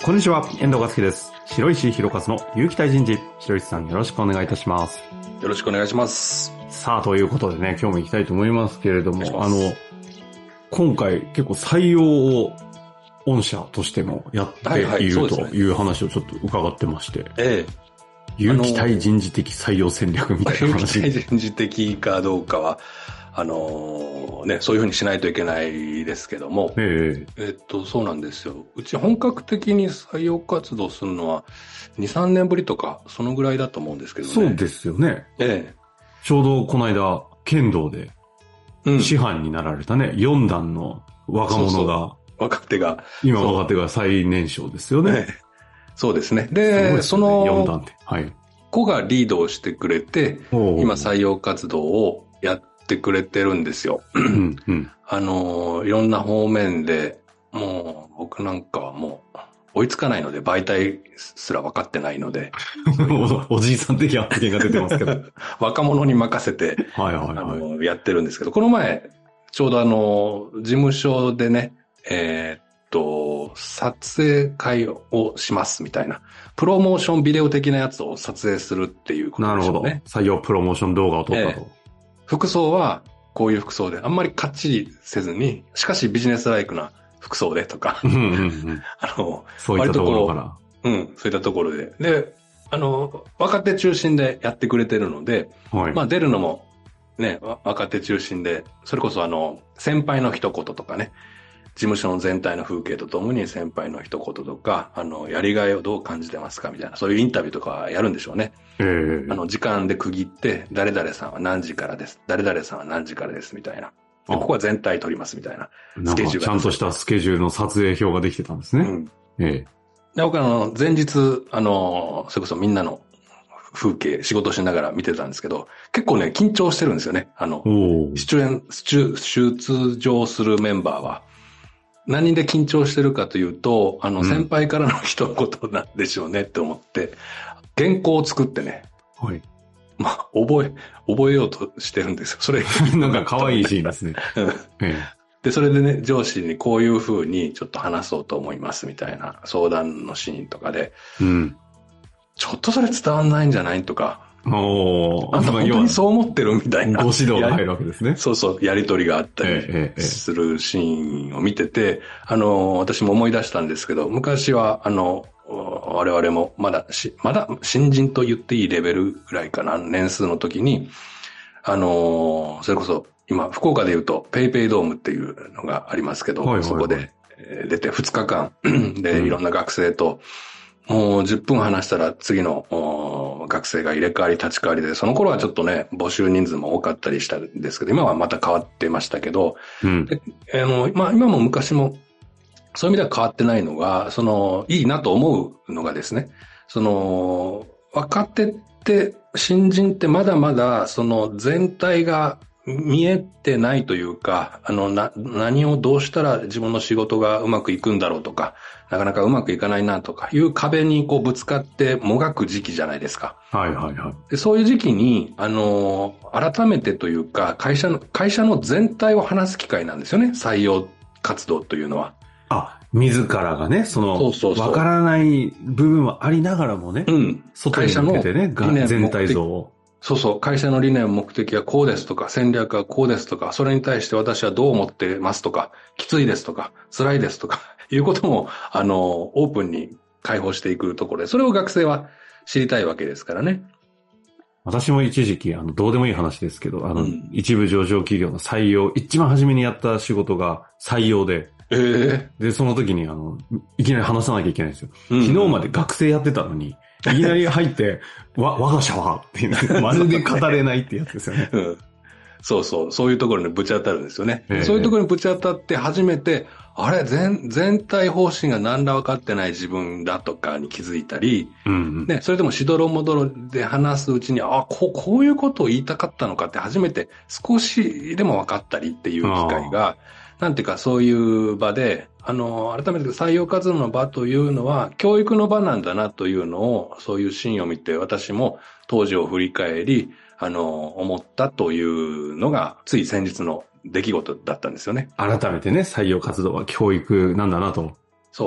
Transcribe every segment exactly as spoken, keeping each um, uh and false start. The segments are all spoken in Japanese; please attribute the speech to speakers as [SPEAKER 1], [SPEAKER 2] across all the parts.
[SPEAKER 1] こんにちは、遠藤和樹です。白石弘和の有機体人事。白石さんよろしくお願いいたします。
[SPEAKER 2] よろしくお願いします。
[SPEAKER 1] さあ、ということでね、今日も行きたいと思いますけれども、あの、今回結構採用を御社としてもやっているという話をちょっと伺ってまして、
[SPEAKER 2] ええ、
[SPEAKER 1] 有機体人事的採用戦略みたいな話。
[SPEAKER 2] 有機体人事的かどうかは、あのー、ね、そういうふうにしないといけないですけども、ええ、えっと、そうなんですよ。うち本格的に採用活動するのはに、さんねんぶりとか、そのぐらいだと思うんですけどね。
[SPEAKER 1] そうですよね。ええ。ちょうどこの間、剣道で、師範になられたね、うん、よん段の若者が、そう
[SPEAKER 2] そう若手が。
[SPEAKER 1] 今若手が最年少ですよね。ええ、
[SPEAKER 2] そうですね。で、ね、その、
[SPEAKER 1] よん段って。はい。
[SPEAKER 2] 子がリードをしてくれて、今採用活動をやってくれてるんですよ。うんうん、あの、いろんな方面で、もう僕なんかはもう追いつかないので、媒体すら分かってないので。
[SPEAKER 1] お, おじいさん的発言が出てますけど。
[SPEAKER 2] 若者に任せて、はいはいはい、あの、やってるんですけど、この前、ちょうどあの、事務所でね、えー、っと、撮影会をしますみたいな。プロモーションビデオ的なやつを撮影するっていうことでしょうね。なるほ
[SPEAKER 1] ど。採用プロモーション動画を撮ったと。えー、
[SPEAKER 2] 服装はこういう服装で、あんまりかっちりせずに、しかしビジネスライクな服装でとか。うんうんうん、あの、
[SPEAKER 1] そういったところから。
[SPEAKER 2] うん、そういったところで。で、あの、若手中心でやってくれてるので、はい、まあ出るのもね、若手中心で、それこそあの、先輩の一言とかね、事務所の全体の風景とともに先輩の一言とか、あの、やりがいをどう感じてますかみたいな、そういうインタビューとかやるんでしょうね。えー、あの、時間で区切って、誰々さんは何時からです。誰々さんは何時からです。みたいな。でここは全体取りますみたいな。
[SPEAKER 1] スケジュールが。ちゃんとしたスケジュールの撮影表ができてたんですね。うん。ええ。
[SPEAKER 2] で、僕あの、前日、あの、それこそみんなの風景、仕事しながら見てたんですけど、結構ね、緊張してるんですよね。あの、出演、出、出場するメンバーは。何で緊張してるかというと、あの、先輩からの一言なんでしょうねって思って、原稿を作ってね。はい。まあ、覚え、覚えようとしてるんですよ。それ。
[SPEAKER 1] なんか可愛いシーンですね。
[SPEAKER 2] で、それでね、上司にこういう風にちょっと話そうと思いますみたいな相談のシーンとかで、うん、ちょっとそれ伝わんないんじゃないとか、おあんた本当にそう思ってるみたいな。
[SPEAKER 1] ご指導が入るわけですね。
[SPEAKER 2] そうそう、やりとりがあったりするシーンを見てて、あの、私も思い出したんですけど、昔は、あの、我々もまだし、まだ新人と言っていいレベルぐらいかな、年数の時に、あの、それこそ今、福岡で言うとペイペイドームっていうのがありますけど、はいはいはい、そこで出てふつかかんでいろんな学生と、もうじゅっぷん話したら次の学生が入れ替わり立ち替わりで、その頃はちょっとね、募集人数も多かったりしたんですけど、今はまた変わってましたけど、うん、であのまあ、今も昔もそういう意味では変わってないのが、その、いいなと思うのがですね、その、若手って、新人ってまだまだ、その全体が見えてないというか、あの、な、何をどうしたら自分の仕事がうまくいくんだろうとか、なかなかうまくいかないなとかいう壁にこうぶつかってもがく時期じゃないですか。
[SPEAKER 1] はいはいはい。
[SPEAKER 2] でそういう時期に、あの、改めてというか、会社の、会社の全体を話す機会なんですよね、採用活動というのは。
[SPEAKER 1] あ、自らがね、その、そうそうそう。わからない部分はありながらもね、うん。外に向けてね、全体像を。
[SPEAKER 2] そうそう。会社の理念、目的はこうですとか、戦略はこうですとか、それに対して私はどう思ってますとか、きついですとか、辛いですとか、いうことも、あの、オープンに開放していくところで、それを学生は知りたいわけですからね。
[SPEAKER 1] 私も一時期、あの、どうでもいい話ですけど、あの、うん、一部上場企業の採用、一番初めにやった仕事が採用で、ええー。で、その時に、あの、いきなり話さなきゃいけないんですよ。うん、昨日まで学生やってたのに、いきなり入って、わ、我が社はっていう、まるで語れないってやつですよね。うん。
[SPEAKER 2] そうそう。そういうところにぶち当たるんですよね。えー、そういうところにぶち当たって初めて、あれ、全、全体方針が何ら分かってない自分だとかに気づいたり、うんうん、ね、それでもしどろもどろで話すうちに、あ、こう、こういうことを言いたかったのかって初めて少しでも分かったりっていう機会が、なんていうかそういう場で、あの、改めて採用活動の場というのは、教育の場なんだなというのを、そういうシーンを見て、私も当時を振り返り、あの、思ったというのが、つい先日の出来事だったんですよね。
[SPEAKER 1] 改めてね、採用活動は教育なんだなと。
[SPEAKER 2] そ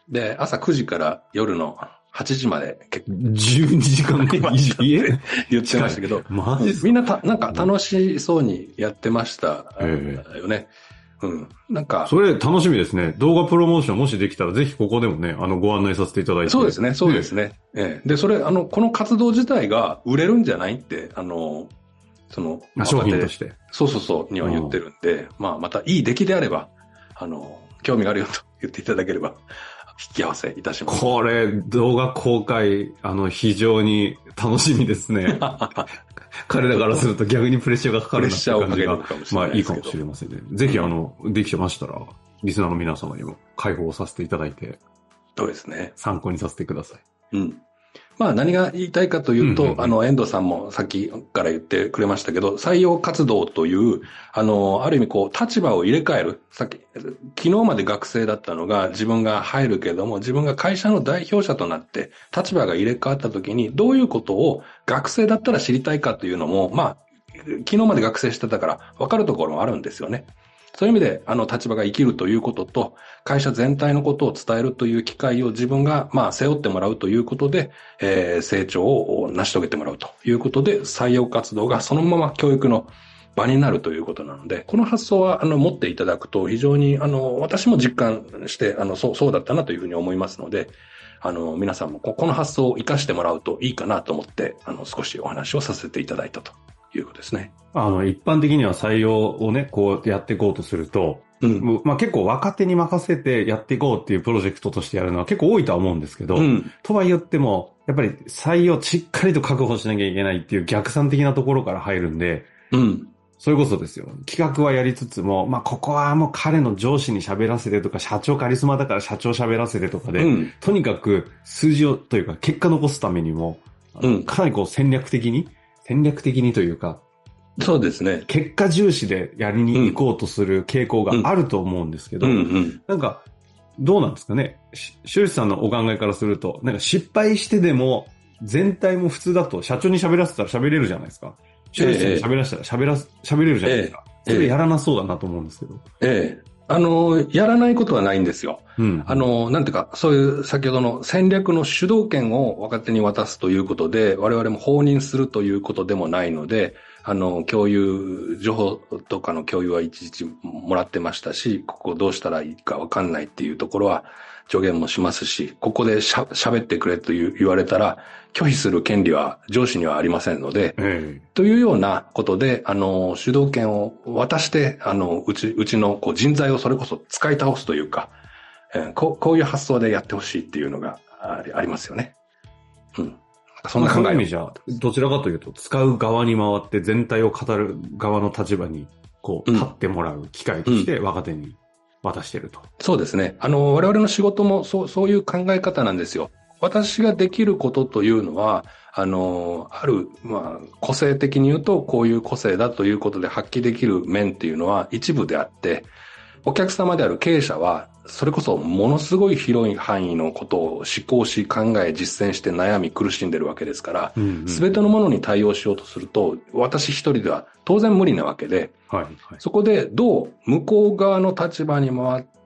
[SPEAKER 2] で、朝くじから夜のはちじまで結構。
[SPEAKER 1] じゅうにじかんぐらい
[SPEAKER 2] って言ってましたけど。
[SPEAKER 1] マジですか？
[SPEAKER 2] みんなた、なんか楽しそうにやってましたよね。うん。なんか。
[SPEAKER 1] それ楽しみですね。動画プロモーションもしできたらぜひここでもね、あの、ご案内させていただいて。
[SPEAKER 2] そうですね、そうですね。ええ。で、それ、あの、この活動自体が売れるんじゃないって、あの、その、
[SPEAKER 1] 商品として。
[SPEAKER 2] そうそうそう、には言ってるんで、まあ、またいい出来であれば、あの、興味があるよと言っていただければ、引き合わせいたします。
[SPEAKER 1] これ、動画公開、あの、非常に楽しみですね。彼らからすると逆にプレッシャーがかかるなって感じが、まあいいかもしれませんね。ぜひあの、うん、できてましたら、リスナーの皆様にも開放させていただいて、
[SPEAKER 2] そうですね。
[SPEAKER 1] 参考にさせてください。
[SPEAKER 2] うん。まあ何が言いたいかというと、うんうんうん、あの、遠藤さんもさっきから言ってくれましたけど、採用活動という、あの、ある意味こう、立場を入れ替える。さっき、昨日まで学生だったのが自分が入るけれども、自分が会社の代表者となって、立場が入れ替わった時に、どういうことを学生だったら知りたいかというのも、まあ、昨日まで学生してたから分かるところもあるんですよね。そういう意味で、あの、立場が生きるということと、会社全体のことを伝えるという機会を自分が、まあ、背負ってもらうということで、えー、成長を成し遂げてもらうということで、採用活動がそのまま教育の場になるということなので、この発想は、あの、持っていただくと、非常に、あの、私も実感して、あの、そう、そうだったなというふうに思いますので、あの、皆さんもこの発想を活かしてもらうといいかなと思って、あの、少しお話をさせていただいたということですね。
[SPEAKER 1] あの、一般的には採用をね、こうやっていこうとすると、うん、まあ結構若手に任せてやっていこうっていうプロジェクトとしてやるのは結構多いとは思うんですけど、うん、とは言っても、やっぱり採用しっかりと確保しなきゃいけないっていう逆算的なところから入るんで、うん、それこそですよ。企画はやりつつも、まあここはもう彼の上司に喋らせてとか、社長カリスマだから社長喋らせてとかで、うん、とにかく数字をというか結果残すためにも、うん、かなりこう戦略的に、戦略的にというか、
[SPEAKER 2] そうですね。
[SPEAKER 1] 結果重視でやりに行こうとする傾向があると思うんですけど、うんうんうん、なんか、どうなんですかね。修士さんのお考えからすると、なんか失敗してでも、全体も普通だと社長に喋らせたら喋れるじゃないですか。修士さんに喋らせたら喋ら、喋れるじゃないですか。ええ、それやらなそうだなと思うんですけど。
[SPEAKER 2] ええ。あの、やらないことはないんですよ。うん、あの、なんていうか、そういう先ほどの戦略の主導権を若手に渡すということで、我々も放任するということでもないので、あの、共有、情報とかの共有はいちいちもらってましたし、ここどうしたらいいかわかんないっていうところは助言もしますし、ここでしゃ、喋ってくれという言われたら、拒否する権利は上司にはありませんので、ええ、というようなことで、あの、主導権を渡して、あの、うち、うちのこう人材をそれこそ使い倒すというか、えー、こう、こういう発想でやってほしいっていうのがあり、ありますよね。うん。
[SPEAKER 1] そんな考え。意味じゃ、どちらかというと、使う側に回って全体を語る側の立場に、こう、立ってもらう機会として若手に渡してると。うん
[SPEAKER 2] うん、そうですね。あの、我々の仕事もそう、そういう考え方なんですよ。私ができることというのは、あの、ある、まあ、個性的に言うと、こういう個性だということで発揮できる面っていうのは一部であって、お客様である経営者は、それこそものすごい広い範囲のことを思考し、考え、実践して悩み、苦しんでるわけですから、すべ、うんうん、てのものに対応しようとすると、私一人では当然無理なわけで、はいはい、そこでどう向こう側の立場に回って、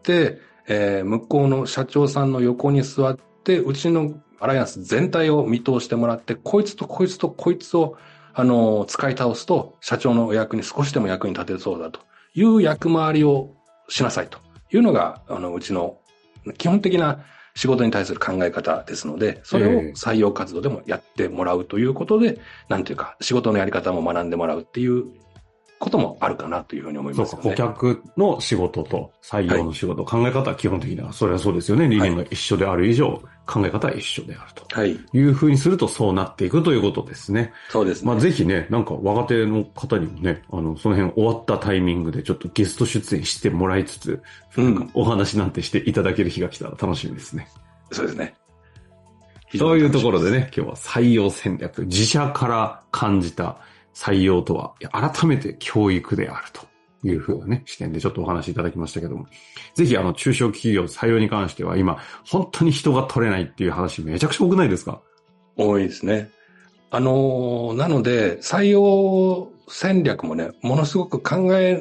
[SPEAKER 2] えー、向こうの社長さんの横に座って、うちのアライアンス全体を見通してもらって、こいつとこいつとこいつを、あの、使い倒すと、社長のお役に少しでも役に立てそうだという役回りをしなさいというのが、あの、うちの基本的な仕事に対する考え方ですので、それを採用活動でもやってもらうということで、なんていうか、仕事のやり方も学んでもらうっていうこともあるかなというふうに思いますよね。
[SPEAKER 1] そうか、顧客の仕事と採用の仕事、はい、考え方は基本的には、それはそうですよね。理念が一緒である以上、はい、考え方は一緒であると。はい。いうふうにするとそうなっていくということですね。
[SPEAKER 2] そうですね。
[SPEAKER 1] まあぜひね、なんか若手の方にもね、あの、その辺終わったタイミングでちょっとゲスト出演してもらいつつ、うん、なんかお話なんてしていただける日が来たら楽しみですね。
[SPEAKER 2] そうですね。
[SPEAKER 1] そういうところでね、今日は採用戦略、自社から感じた採用とは、改めて教育であるというふうなね、視点でちょっとお話しいただきましたけども、ぜひあの中小企業採用に関しては今、本当に人が取れないっていう話めちゃくちゃ多くないですか？
[SPEAKER 2] 多いですね。あの、なので、採用戦略もね、ものすごく考え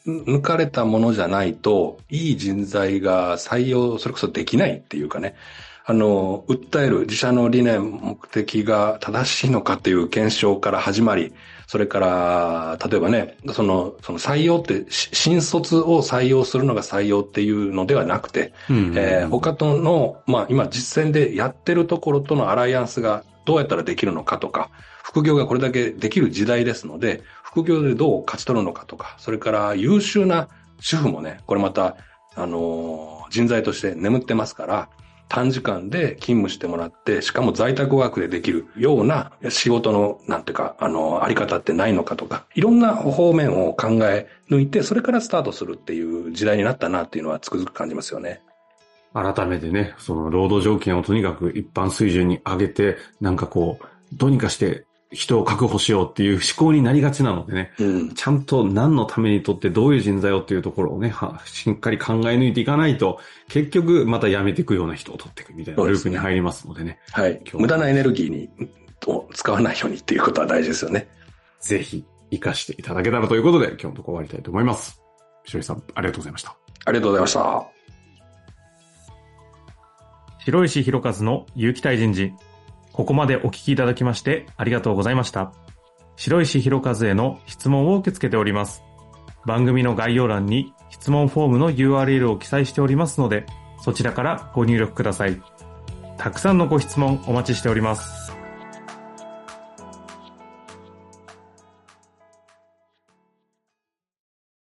[SPEAKER 2] 抜かれたものじゃないと、いい人材が採用、それこそできないっていうかね、あの、訴える自社の理念、目的が正しいのかっていう検証から始まり、それから、例えばね、その、その採用って、新卒を採用するのが採用っていうのではなくて、うんうんうん、えー、他との、まあ今実践でやってるところとのアライアンスがどうやったらできるのかとか、副業がこれだけできる時代ですので、副業でどう勝ち取るのかとか、それから優秀な主婦もね、これまた、あのー、人材として眠ってますから、短時間で勤務してもらって、しかも在宅ワークでできるような仕事の、なんていうか、あの、あり方ってないのかとか、いろんな方面を考え抜いて、それからスタートするっていう時代になったなっていうのはつくづく感じますよね。
[SPEAKER 1] 改めてね、その労働条件をとにかく一般水準に上げて、なんかこう、どうにかして人を確保しようっていう思考になりがちなのでね、うん、ちゃんと何のためにとってどういう人材をっていうところをね、しっかり考え抜いていかないと、結局また辞めていくような人を取っていくみたいなループに入りますのでね。
[SPEAKER 2] はい。無駄なエネルギーにを使わないようにっていうことは大事ですよね。
[SPEAKER 1] ぜひ活かしていただけたらということで、今日のところ終わりたいと思います。白石さん、ありがとうございました。
[SPEAKER 2] ありがとうございました。
[SPEAKER 3] 白石弘和の有機体人事。ここまでお聞きいただきましてありがとうございました。白石弘和への質問を受け付けております。番組の概要欄に質問フォームの ユーアールエル を記載しておりますので、そちらからご入力ください。たくさんのご質問お待ちしております。